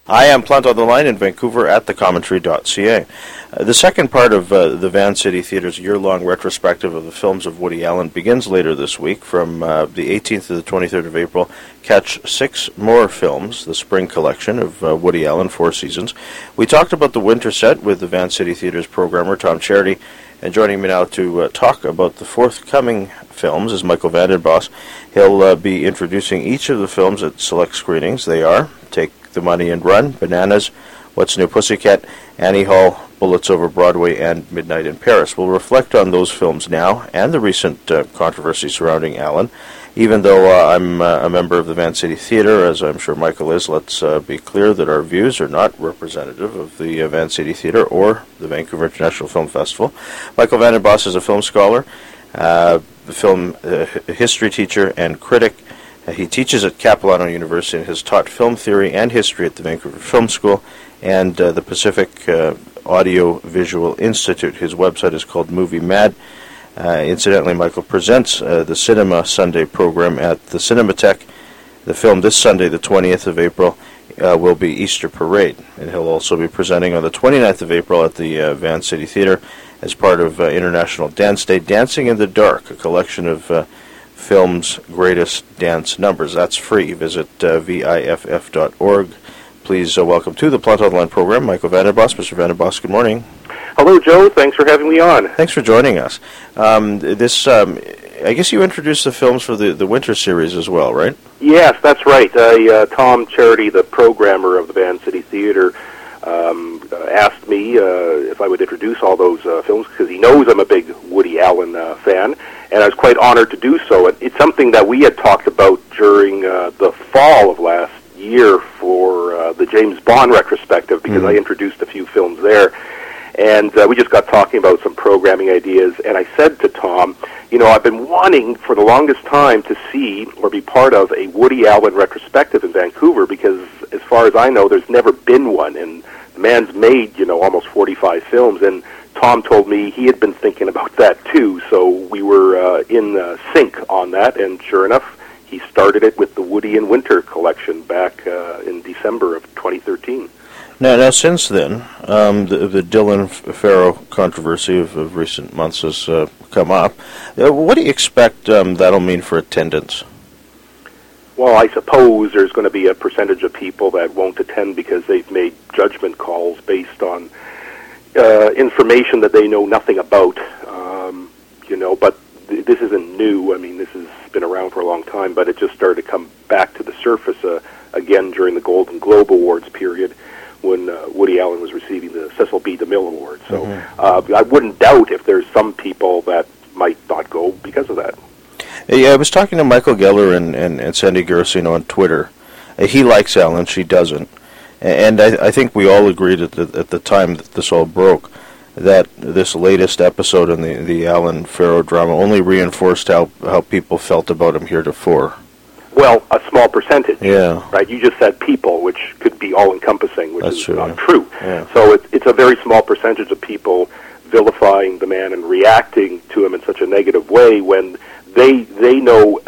I am Plant on the Line in Vancouver at thecommentary.ca. The second part of the Van City Theatre's year-long retrospective of the films of Woody Allen begins later this week. From the 18th to the 23rd of April, catch 6 more films, the spring collection of Woody Allen, 4 seasons. We talked about the winter set with the Van City Theatre's programmer, Tom Charity, and joining me now to talk about the forthcoming films is Michael Vandenbos. He'll be introducing each of the films at select screenings. They are Take the Money and Run, Bananas, What's New Pussycat, Annie Hall, Bullets Over Broadway, and Midnight in Paris. We'll reflect on those films now and the recent controversy surrounding Allen. Even though I'm a member of the Van City Theatre, as I'm sure Michael is, let's be clear that our views are not representative of the Van City Theatre or the Vancouver International Film Festival. Michael Vandenbos is a film scholar, film history teacher, and critic. He teaches at Capilano University and has taught film theory and history at the Vancouver Film School and the Pacific Audio Visual Institute. His website is called Movie Mad. Incidentally, Michael presents the Cinema Sunday program at the Cinematheque. The film this Sunday, the 20th of April, will be Easter Parade, and he'll also be presenting on the 29th of April at the Van City Theatre as part of International Dance Day, Dancing in the Dark, a collection of film's greatest dance numbers. That's free. Visit VIFF.org. Please welcome to the Plant on the Line program, Michael Vandenbos. Mr. Vandenbos, good morning. Hello, Joe. Thanks for having me on. Thanks for joining us. I guess you introduced the films for the winter series as well, right? Yes, that's right. Tom Charity, the programmer of the Van City Theatre, asked me if I would introduce all those films because he knows I'm a big Woody Allen fan, and I was quite honored to do so. It's something that we had talked about during the fall of last year for the James Bond retrospective because I introduced a few films there. And we just got talking about some programming ideas, and I said to Tom, you know, I've been wanting for the longest time to see or be part of a Woody Allen retrospective in Vancouver because, as far as I know, there's never been one, and the man's made, you know, almost 45 films, and Tom told me he had been thinking about that too, so we were in sync on that, and sure enough, he started it with the Woody and Winter collection back in December of 2013. Now, since then, the Dylan Farrow controversy of recent months has come up. What do you expect that'll mean for attendance? Well, I suppose there's going to be a percentage of people that won't attend because they've made judgment calls based on information that they know nothing about. You know, but this isn't new. I mean, this has been around for a long time, but it just started to come back to the surface again during the Golden Globe Awards period, when Woody Allen was receiving the Cecil B. DeMille Award. So I wouldn't doubt if there's some people that might not go because of that. Yeah, I was talking to Michael Geller and Sandy Garcino on Twitter. He likes Allen, she doesn't. And I think we all agreed at the time that this all broke that this latest episode in the Allen Farrow drama only reinforced how people felt about him heretofore. Well, a small percentage, yeah. Right? You just said people, which could be all-encompassing, which That's is true, not yeah. true. Yeah. So it's a very small percentage of people vilifying the man and reacting to him in such a negative way when they know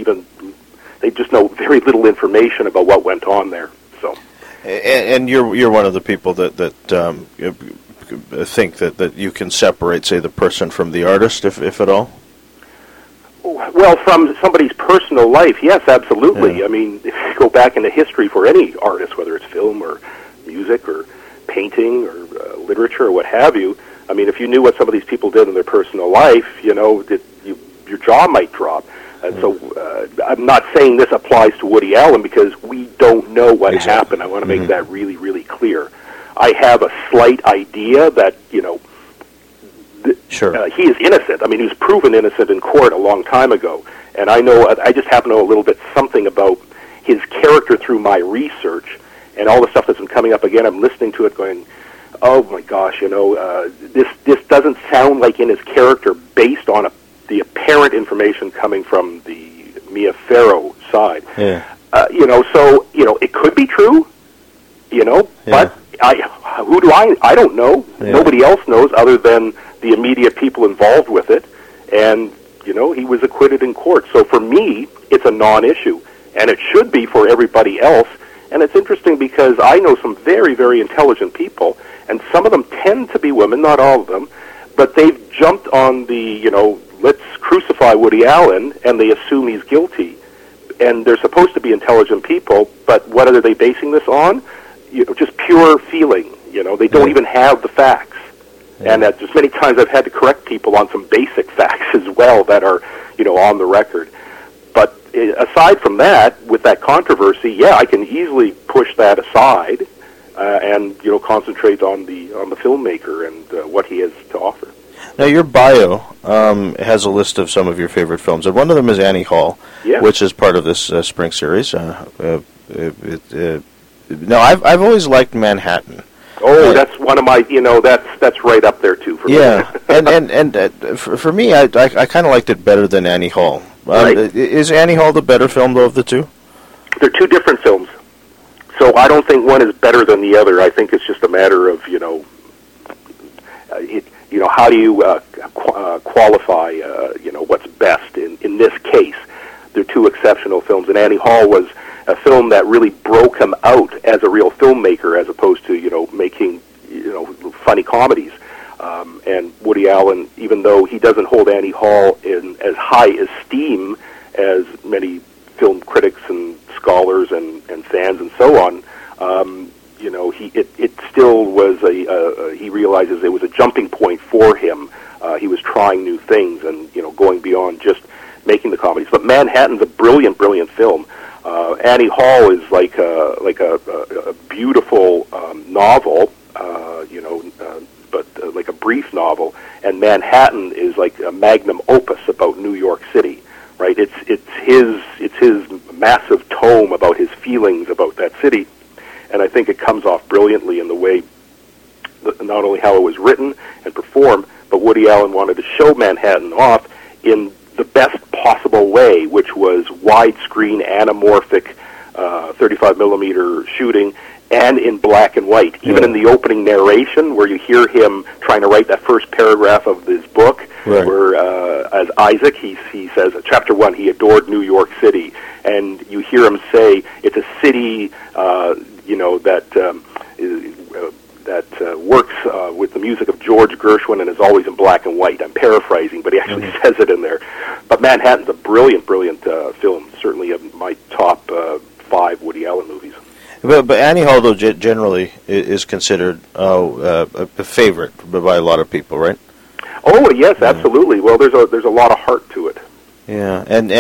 they just know very little information about what went on there. So, and you're one of the people that think that you can separate, say, the person from the artist, if at all. Well, from somebody's personal life, yes, absolutely. Yeah. I mean, if you go back into history for any artist, whether it's film or music or painting or literature or what have you, I mean, if you knew what some of these people did in their personal life, you know, your jaw might drop. And so I'm not saying this applies to Woody Allen because we don't know what happened. I want to make that really, really clear. I have a slight idea that, you know, he is innocent. I mean, he was proven innocent in court a long time ago. And I just happen to know a little bit something about his character through my research and all the stuff that's been coming up again. I'm listening to it going, oh my gosh, you know, this doesn't sound like in his character based on the apparent information coming from the Mia Farrow side. Yeah. You know, so, you know, it could be true, you know, but I don't know. Yeah. Nobody else knows other than the immediate people involved with it, and, you know, he was acquitted in court. So for me, it's a non-issue, and it should be for everybody else, And it's interesting because I know some very, very intelligent people, and some of them tend to be women, not all of them, but they've jumped on the, let's crucify Woody Allen, and they assume he's guilty. And they're supposed to be intelligent people, but what are they basing this on? Just pure feeling. They don't even have the facts. Yeah. And just many times I've had to correct people on some basic facts as well that are, on the record. But aside from that, with that controversy, yeah, I can easily push that aside and concentrate on the filmmaker and what he has to offer. Now, your bio has a list of some of your favorite films, and one of them is Annie Hall, which is part of this spring series. Now, I've always liked Manhattan. Oh, that's one of my, that's right up there too for me. Yeah, and for me, I kind of liked it better than Annie Hall. Right. Is Annie Hall the better film, though, of the two? They're two different films, so I don't think one is better than the other. I think it's just a matter of, how do you qualify, what's best in this case. They're two exceptional films, and Annie Hall was a film that really broke him out as a real filmmaker, as opposed to making funny comedies. And Woody Allen, even though he doesn't hold Annie Hall in as high esteem as many film critics and scholars and fans and so on, it still was he realizes it was a jumping point for him. He was trying new things and going beyond just making the comedies. But Manhattan's a brilliant, brilliant film. Annie Hall is like a beautiful novel, but like a brief novel, and Manhattan is like a magnum opus about New York City, right? It's his massive tome about his feelings about that city, and I think it comes off brilliantly in the way, not only how it was written and performed, but Woody Allen wanted to show Manhattan off in the best possible way, which was widescreen, anamorphic, 35 millimeter shooting, and in black and white. Even in the opening narration, where you hear him trying to write that first paragraph of his book, where as Isaac, he says, Chapter 1, he adored New York City, and you hear him say, it's a city, that works with the music of George Gershwin and is always in black and white. I'm paraphrasing, but he actually says it in there. But Manhattan's a brilliant, brilliant film, certainly of my top 5 Woody Allen movies. But Annie Hall, though, generally is considered a favorite by a lot of people, right? Oh, yes, absolutely. Well, there's a lot of heart to it. Yeah, and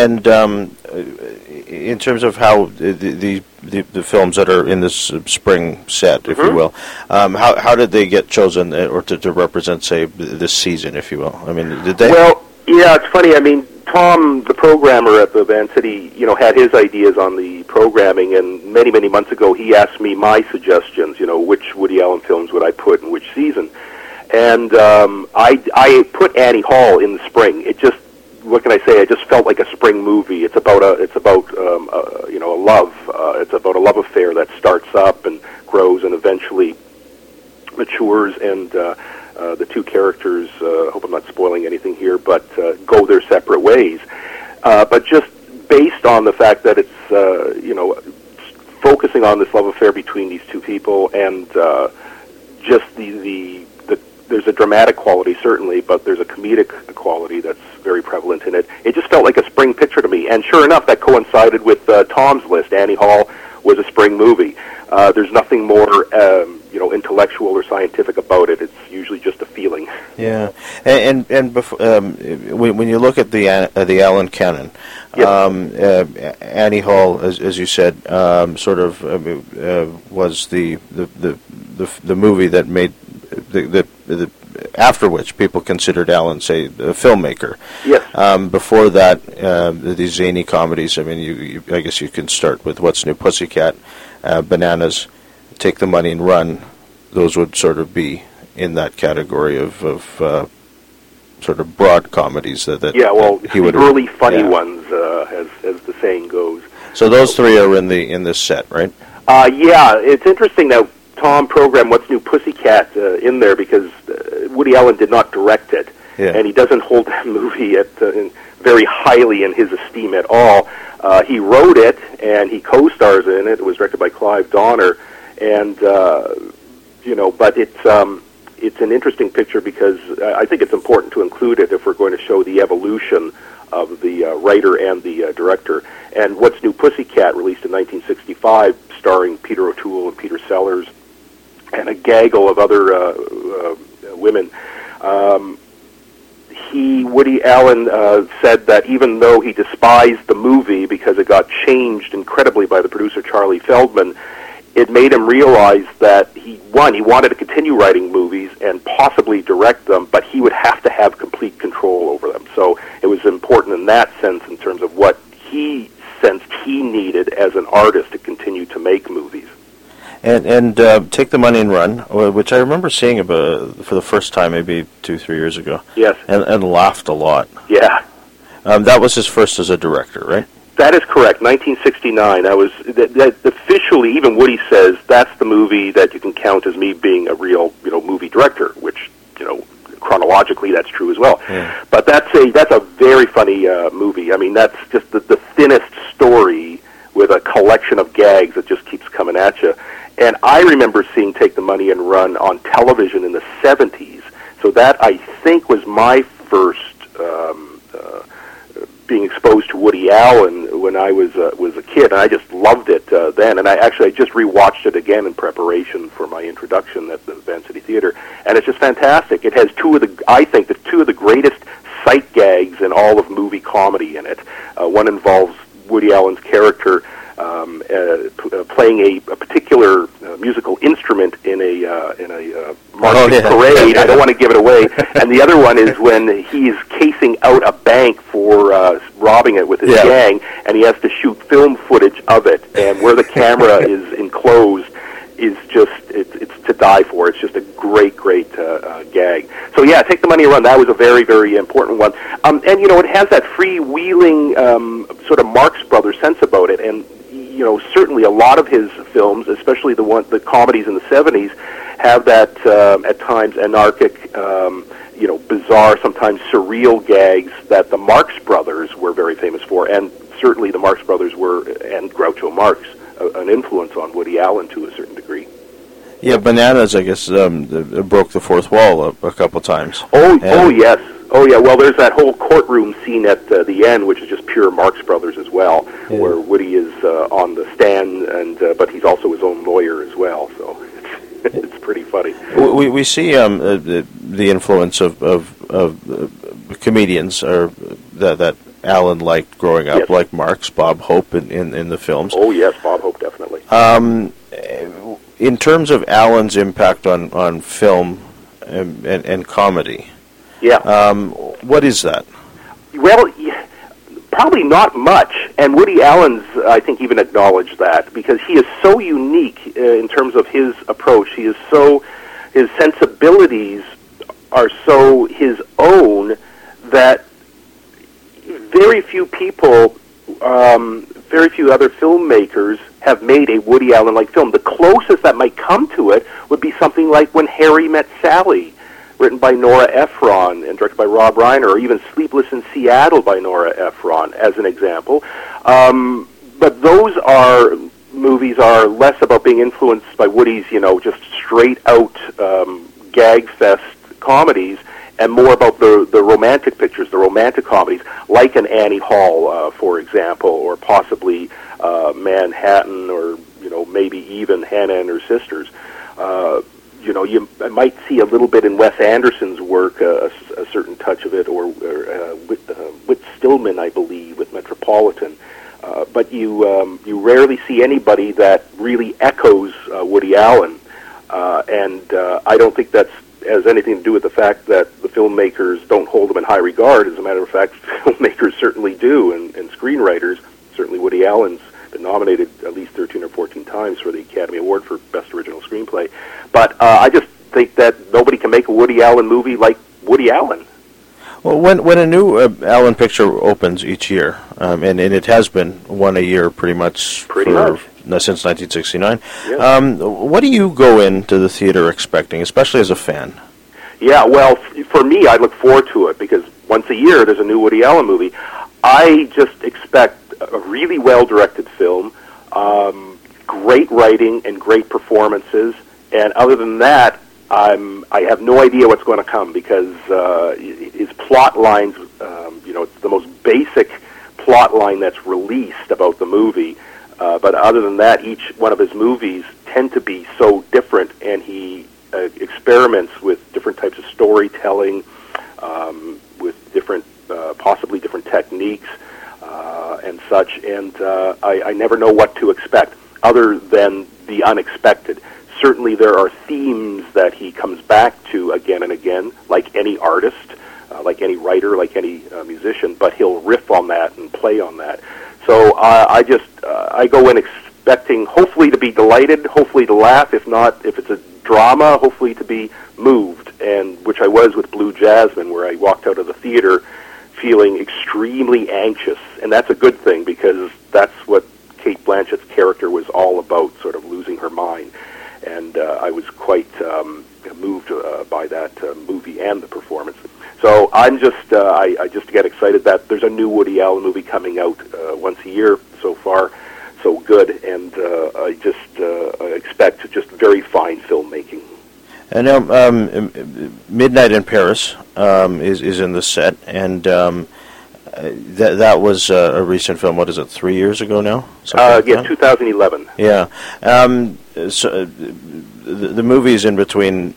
in terms of how the films that are in this spring set, if you will, how did they get chosen or to represent, say, this season, if you will? I mean, did they? Well, yeah, it's funny. I mean, Tom, the programmer at the Van City, had his ideas on the programming, and many, many months ago, he asked me my suggestions. Which Woody Allen films would I put in which season? And I put Annie Hall in the spring. It just, what can I say? It just felt like a spring movie. It's about a love. It's about a love affair that starts up and grows and eventually matures, and the two characters, I hope I'm not spoiling anything here, but go their separate ways. But just based on the fact that it's, focusing on this love affair between these two people, and just there's a dramatic quality, certainly, but there's a comedic quality that's very prevalent in it. It just felt like a spring picture to me, and sure enough, that coincided with Tom's list. Annie Hall was a spring movie. There's nothing more, intellectual or scientific about it. It's usually just a feeling. Yeah, and before, when you look at the Allen canon, Annie Hall, as you said, sort of was the movie that made the after which people considered Allen, say, a filmmaker. Yes. Before that, these zany comedies. I mean, I guess you can start with What's New Pussycat, Bananas, Take the Money and Run. Those would sort of be in that category of sort of broad comedies that he would early funny ones, as the saying goes. So those three are in this set, right? It's interesting that Tom programmed What's New Pussycat in there because Woody Allen did not direct it, and he doesn't hold that movie very highly in his esteem at all. He wrote it, and he co-stars in it. It was directed by Clive Donner, and but it's an interesting picture because I think it's important to include it if we're going to show the evolution of the writer and the director. And What's New Pussycat, released in 1965, starring Peter O'Toole and Peter Sellers, and a gaggle of other women. Woody Allen said that even though he despised the movie because it got changed incredibly by the producer Charlie Feldman, it made him realize that he wanted to continue writing movies and possibly direct them, but he would have to have complete control over them. So it was important in that sense in terms of what he sensed he needed as an artist to continue to make movies. And Take the Money and Run, which I remember seeing for the first time maybe 2-3 years ago. Yes. And laughed a lot. Yeah. That was his first as a director, right? That is correct. 1969. That officially, even Woody says that's the movie that you can count as me being a real, movie director. Which, chronologically, that's true as well. Yeah. But that's a very funny movie. I mean, that's just the thinnest story with a collection of gags that just keeps coming at you. And I remember seeing Take the Money and Run on television in the 70s. So that, I think, was my first being exposed to Woody Allen when I was a kid, and I just loved it then. And I just rewatched it again in preparation for my introduction at the Van City Theatre, and it's just fantastic. It has two of the greatest sight gags in all of movie comedy in it. One involves Woody Allen's character playing a particular musical instrument in a marching parade. I don't want to give it away. And the other one is when he's casing out a bank for robbing it with his gang, and he has to shoot film footage of it. And where the camera is enclosed is just it's to die for. It's just a great gag. So yeah, Take the Money and Run. That was a very, very important one. And it has that freewheeling sort of Marx Brothers sense about it. And certainly a lot of his films, especially the comedies in the 70s, have that at times anarchic, bizarre, sometimes surreal gags that the Marx Brothers were very famous for, and certainly the Marx Brothers and Groucho Marx, an influence on Woody Allen to a certain degree. Yeah, Bananas, I guess, broke the fourth wall a couple times. Oh, yes. Oh, yeah, well, there's that whole courtroom scene at the end, which is just pure Marx Brothers as well, where Woody is on the stand, but he's also his own lawyer as well, so it's pretty funny. We see the influence of comedians that Allen liked growing up, like Marx, Bob Hope in the films. Oh, yes, Bob Hope, definitely. In terms of Allen's impact on film and comedy, what is that? Well, probably not much, and Woody Allen's, I think, even acknowledged that, because he is so unique in terms of his approach. His sensibilities are so his own that very few people, very few other filmmakers have made a Woody Allen-like film. The closest that might come to it would be something like When Harry Met Sally, written by Nora Ephron and directed by Rob Reiner, or even Sleepless in Seattle by Nora Ephron, as an example. But those movies are less about being influenced by Woody's, just straight-out gag fest comedies, and more about the romantic pictures, the romantic comedies, like an Annie Hall, for example, or possibly Manhattan, or maybe even Hannah and Her Sisters. You might see a little bit in Wes Anderson's work, a certain touch of it, or Whit Stillman, I believe, with Metropolitan. But you rarely see anybody that really echoes Woody Allen, and I don't think that has anything to do with the fact that the filmmakers don't hold him in high regard. As a matter of fact, filmmakers certainly do, and screenwriters. Certainly Woody Allen's been nominated at least 13 or 14 times for the Academy Award for Best Original Screenplay. But I just think that nobody can make a Woody Allen movie like Woody Allen. Well, when a new Allen picture opens each year, and it has been one a year pretty much since 1969, what do you go into the theater expecting, especially as a fan? Yeah, well, for me, I look forward to it, because once a year there's a new Woody Allen movie. I just expect a really well-directed film, great writing and great performances, and other than that, I have no idea what's going to come, because his plot lines, it's the most basic plot line that's released about the movie, but other than that, each one of his movies tend to be so different, and he experiments with different types of storytelling, with different, possibly different techniques, and such, and I never know what to expect, other than the unexpected. Certainly there are themes that he comes back to again and again, like any artist, like any writer, like any musician, but he'll riff on that and play on that. So I go in expecting hopefully to be delighted, hopefully to laugh, if it's a drama, hopefully to be moved, and which I was with Blue Jasmine, where I walked out of the theater feeling extremely anxious, and that's a good thing, because that's what Cate Blanchett's character was all about, sort of losing her mind. And I was quite moved by that movie and the performance. So I just get excited that there's a new Woody Allen movie coming out once a year so far, so good, and I expect just very fine filmmaking. And now, Midnight in Paris is in the set, and that was a recent film. What is it, 3 years ago now? Yeah, 2011. Yeah. So the movies in between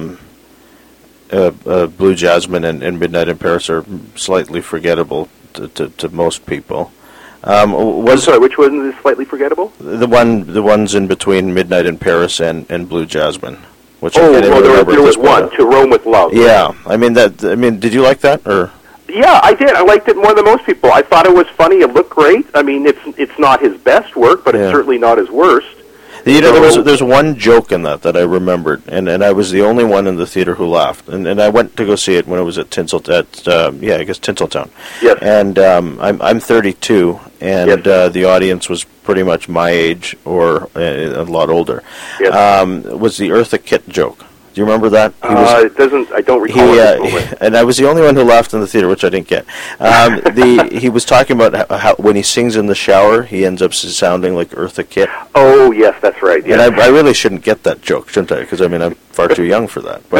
Blue Jasmine and Midnight in Paris are slightly forgettable to most people. I'm sorry, which one is slightly forgettable? The ones in between Midnight in Paris and Blue Jasmine. Which there was one, To Rome with Love. Yeah, did you like that, or? Yeah, I did. I liked it more than most people. I thought it was funny. It looked great. I mean, it's not his best work, but it's certainly not his worst. There's one joke in that I remembered, and I was the only one in the theater who laughed. And I went to go see it when it was at Tinseltown. Yes. And I'm 32, and the audience was pretty much my age or a lot older. Yes. Was the Eartha Kitt joke? Do you remember that? It doesn't. I don't recall it. And I was the only one who laughed in the theater, which I didn't get. He was talking about how when he sings in the shower, he ends up sounding like Eartha Kitt. Oh, yes, that's right. Yes. And I really shouldn't get that joke, shouldn't I? Because I'm far too young for that.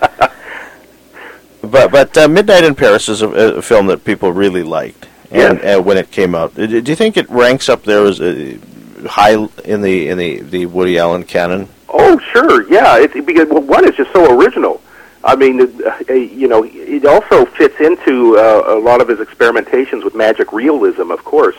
But Midnight in Paris is a film that people really liked, and when it came out, do you think it ranks up there as high in the Woody Allen canon? Oh, sure, yeah. Because one is just so original. I mean, it also fits into a lot of his experimentations with magic realism, of course.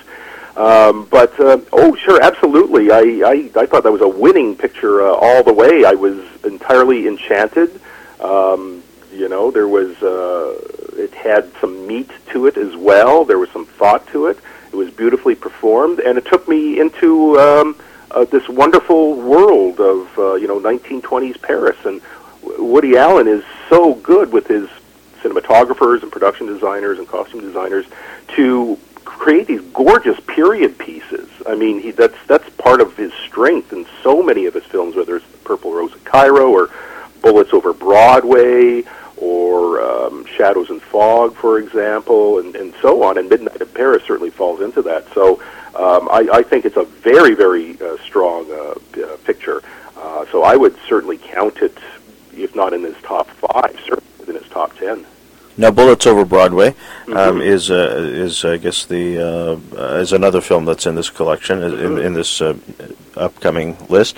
Sure, absolutely. I thought that was a winning picture all the way. I was entirely enchanted. There was it had some meat to it as well. There was some thought to it. It was beautifully performed, and it took me into this wonderful world of 1920s Paris. And Woody Allen is so good with his cinematographers and production designers and costume designers to create these gorgeous period pieces. I mean, that's part of his strength in so many of his films, whether it's Purple Rose of Cairo or Bullets Over Broadway or Shadows and Fog, for example, and so on. And Midnight in Paris certainly falls into that. So I think it's a very, very strong picture. So I would certainly count it, if not in his top 5, certainly within his top 10. Now, Bullets Over Broadway is I guess is another film that's in this collection, in this upcoming list.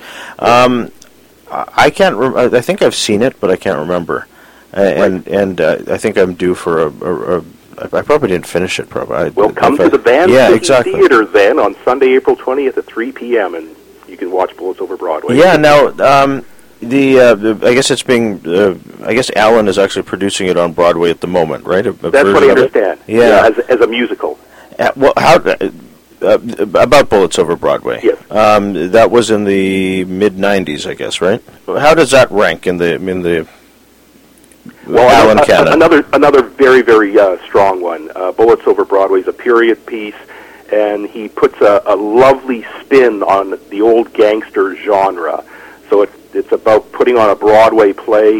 I can't. I think I've seen it, but I can't remember. And I think I'm due for I probably didn't finish it. Well, come to the Van City Theater then on Sunday, April 20th at 3 p.m. and you can watch Bullets Over Broadway. Yeah. Now, I guess it's being. I guess Allen is actually producing it on Broadway at the moment, right? That's what I understand. Yeah, as a musical. Well, how about Bullets Over Broadway? Yes. That was in the mid '90s, I guess, right? How does that rank in the Allen canon? Another very, very strong one. Bullets Over Broadway is a period piece, and he puts a lovely spin on the old gangster genre. So it's about putting on a Broadway play.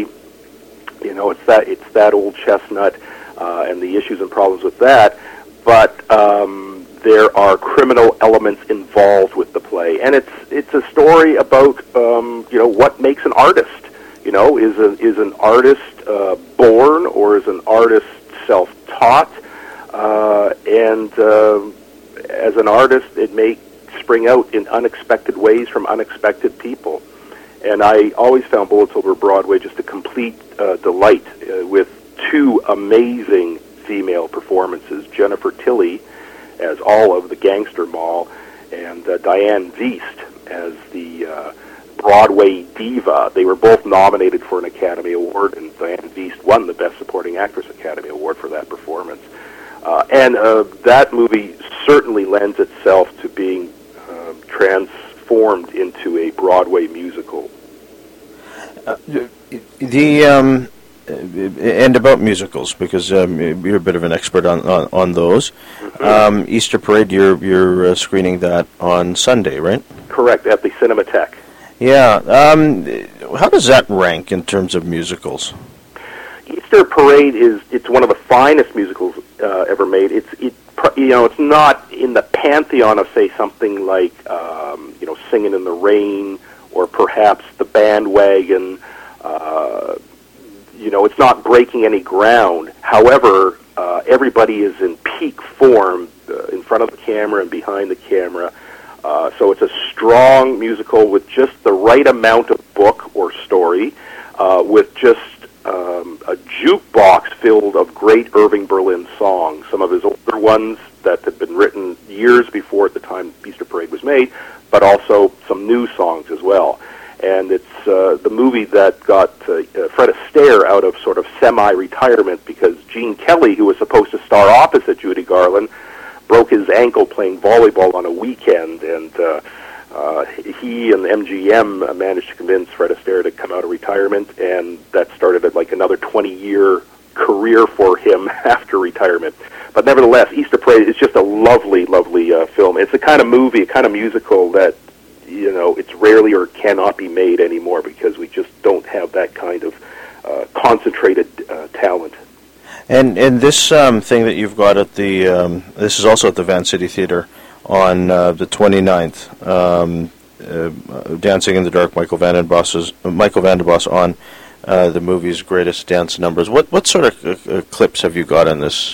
It's that old chestnut and the issues and problems with that. But there are criminal elements involved with the play, and it's a story about what makes an artist. Is an artist born, or is an artist self-taught? And as an artist, it may spring out in unexpected ways from unexpected people. And I always found Bullets Over Broadway just a complete delight, with two amazing female performances: Jennifer Tilly as Olive, the gangster moll, and Diane Wiest as the Broadway diva. They were both nominated for an Academy Award, and Diane Wiest won the Best Supporting Actress Academy Award for that performance. And that movie certainly lends itself to being transformed into a Broadway musical. And about musicals, because you're a bit of an expert on those. Mm-hmm. Easter Parade, you're screening that on Sunday, right? Correct, at the Cinematheque. Yeah. How does that rank in terms of musicals? Easter Parade it's one of the finest musicals ever made. It's not in the pantheon of, say, something like Singing in the Rain, or perhaps The Bandwagon. It's not breaking any ground. However, everybody is in peak form in front of the camera and behind the camera. So it's a strong musical with just the right amount of book or story, with just a jukebox filled of great Irving Berlin songs, some of his older ones that had been written years before at the time Easter Parade was made, but also some new songs as well. And it's the movie that got Fred Astaire out of sort of semi-retirement, because Gene Kelly, who was supposed to star opposite Judy Garland, broke his ankle playing volleyball on a weekend, and he and MGM managed to convince Fred Astaire to come out of retirement, and that started like another 20-year career for him after retirement. But nevertheless, Easter Parade is just a lovely, lovely film. It's a kind of movie, a kind of musical that it's rarely or cannot be made anymore, because we just don't have that kind of concentrated talent. And this thing that you've got at the this is also at the Van City Theatre on the 29th, Dancing in the Dark, Michael Van den Bosch on the movie's greatest dance numbers. What sort of clips have you got in this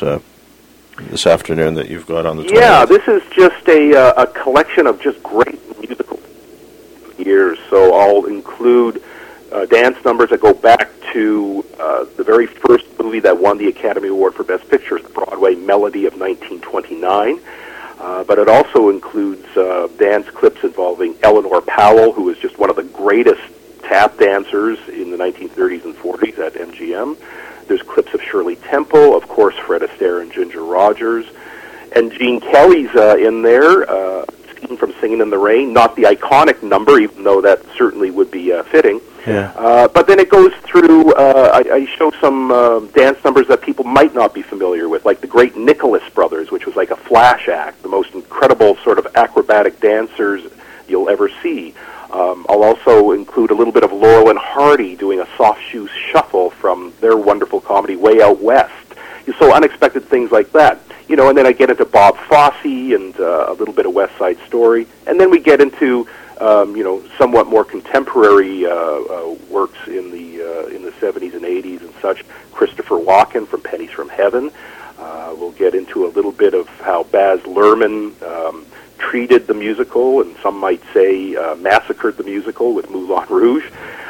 afternoon that you've got on the 29th? Yeah, this is just a collection of just great musical years. So I'll include dance numbers that go back to the very first movie that won the Academy Award for Best Picture, the Broadway Melody of 1929. But it also includes dance clips involving Eleanor Powell, who was just one of the greatest tap dancers in the 1930s and 40s at MGM. There's clips of Shirley Temple, of course, Fred Astaire and Ginger Rogers. And Gene Kelly's in there, from Singing in the Rain, not the iconic number, even though that certainly would be fitting. Yeah. But then it goes through, I show some dance numbers that people might not be familiar with, like the great Nicholas Brothers, which was like a flash act, the most incredible sort of acrobatic dancers you'll ever see. I'll also include a little bit of Laurel and Hardy doing a soft shoe shuffle from their wonderful comedy Way Out West. So unexpected things like that. And then I get into Bob Fosse and a little bit of West Side Story. And then we get into, somewhat more contemporary works in the 70s and 80s and such. Christopher Walken from Pennies from Heaven. We'll get into a little bit of how Baz Luhrmann treated the musical, and some might say massacred the musical with Moulin Rouge.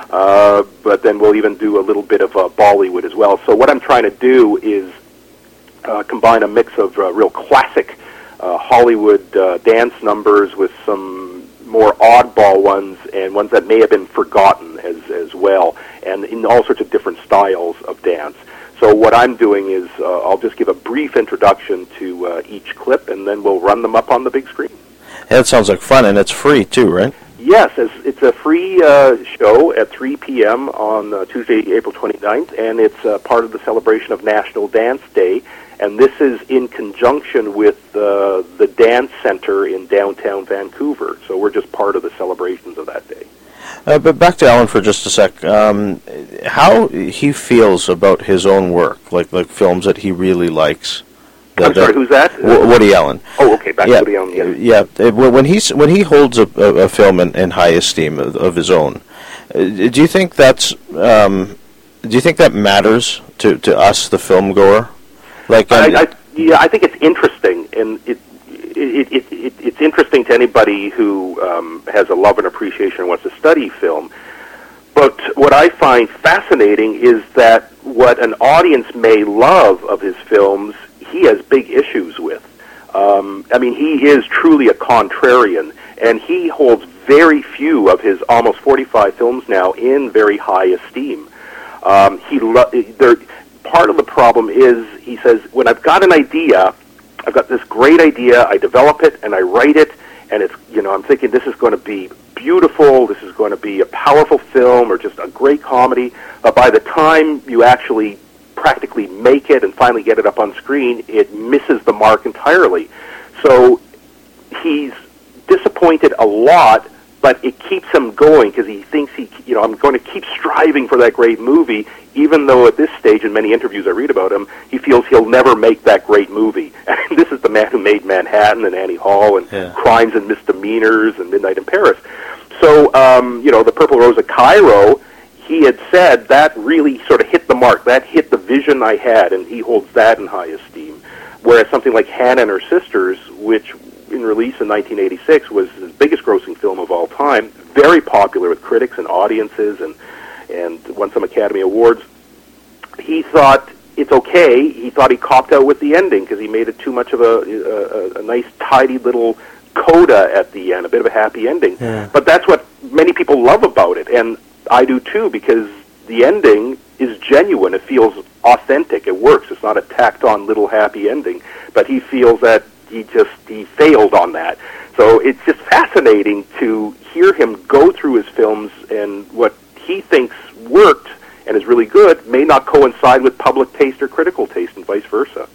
But then we'll even do a little bit of Bollywood as well. So what I'm trying to do is combine a mix of real classic Hollywood dance numbers with some more oddball ones, and ones that may have been forgotten as well, and in all sorts of different styles of dance. So what I'm doing is I'll just give a brief introduction to each clip, and then we'll run them up on the big screen. That sounds like fun, and it's free too, right? Yes, it's a free show at 3 p.m. on Tuesday, April 29th, and it's part of the celebration of National Dance Day. And this is in conjunction with the Dance Center in downtown Vancouver. So we're just part of the celebrations of that day. But back to Alan for just a sec. How he feels about his own work, like films that he really likes. I'm sorry, who's that? Woody Allen. Oh, okay, back to Woody Allen. Yeah. When he holds a film in high esteem of his own, do you think that's do you think that matters to us, the film goer? Like, I think it's interesting, and it's interesting to anybody who has a love and appreciation and wants to study film. But what I find fascinating is that what an audience may love of his films, he has big issues with. I mean, he is truly a contrarian, and he holds very few of his almost 45 films now in very high esteem. Part of the problem is, he says, when I've got an idea, I've got this great idea, I develop it and I write it, and it's, I'm thinking this is going to be beautiful, this is going to be a powerful film or just a great comedy, but by the time you actually practically make it and finally get it up on screen, it misses the mark entirely. So he's disappointed a lot, but it keeps him going because he thinks I'm going to keep striving for that great movie, even though at this stage in many interviews I read about him, he feels he'll never make that great movie. And this is the man who made Manhattan and Annie Hall and Crimes and Misdemeanors and Midnight in Paris. So, The Purple Rose of Cairo, he had said that really sort of hit the mark. That hit the vision I had, and he holds that in high esteem. Whereas something like Hannah and Her Sisters, which in release in 1986 was his biggest grossing film of all time, very popular with critics and audiences and won some Academy Awards. He thought it's okay. He thought he copped out with the ending because he made it too much of a nice, tidy little coda at the end, a bit of a happy ending. Yeah. But that's what many people love about it, and I do too, because the ending is genuine. It feels authentic. It works. It's not a tacked-on little happy ending. But he feels that he failed on that. So it's just fascinating to hear him go through his films, and what he thinks worked and is really good may not coincide with public taste or critical taste, and vice versa.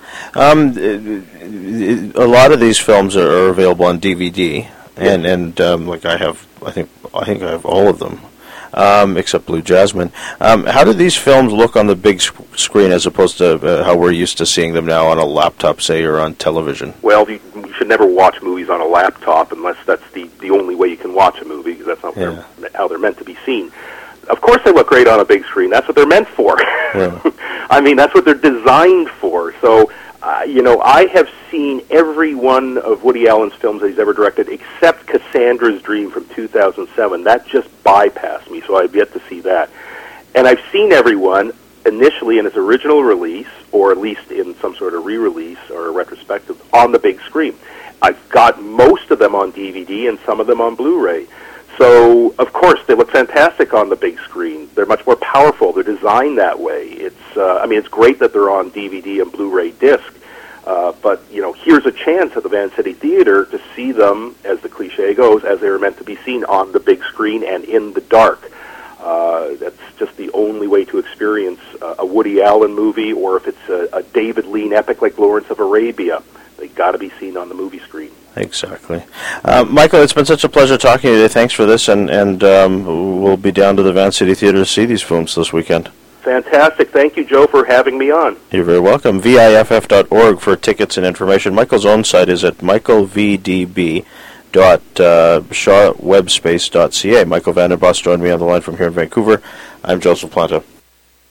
A lot of these films are available on DVD, and like I think I have all of them, except Blue Jasmine. How do these films look on the big screen as opposed to how we're used to seeing them now on a laptop, say, or on television? Well, you should never watch movies on a laptop unless that's the only way you can watch a movie, because that's not how they're meant to be seen. Of course they look great on a big screen. That's what they're meant for. Yeah. I mean, that's what they're designed for. So, I have seen every one of Woody Allen's films that he's ever directed except Cassandra's Dream from 2007. That just bypassed me, so I've yet to see that. And I've seen every one initially in its original release, or at least in some sort of re-release or a retrospective on the big screen. I've got most of them on DVD and some of them on Blu-ray. So, of course, they look fantastic on the big screen. They're much more powerful. They're designed that way. It's great that they're on DVD and Blu-ray disc, but, here's a chance at the Van City Theatre to see them, as the cliche goes, as they were meant to be seen on the big screen and in the dark. That's just the only way to experience a Woody Allen movie, or if it's a David Lean epic like Lawrence of Arabia. They got to be seen on the movie screen. Exactly. Michael, it's been such a pleasure talking to you today. Thanks for this, and we'll be down to the Van City Theatre to see these films this weekend. Fantastic. Thank you, Joe, for having me on. You're very welcome. VIFF.org for tickets and information. Michael's own site is at michaelvdb.shawwebspace.ca. Michael Vanderbos joined me on the line from here in Vancouver. I'm Joseph Planta.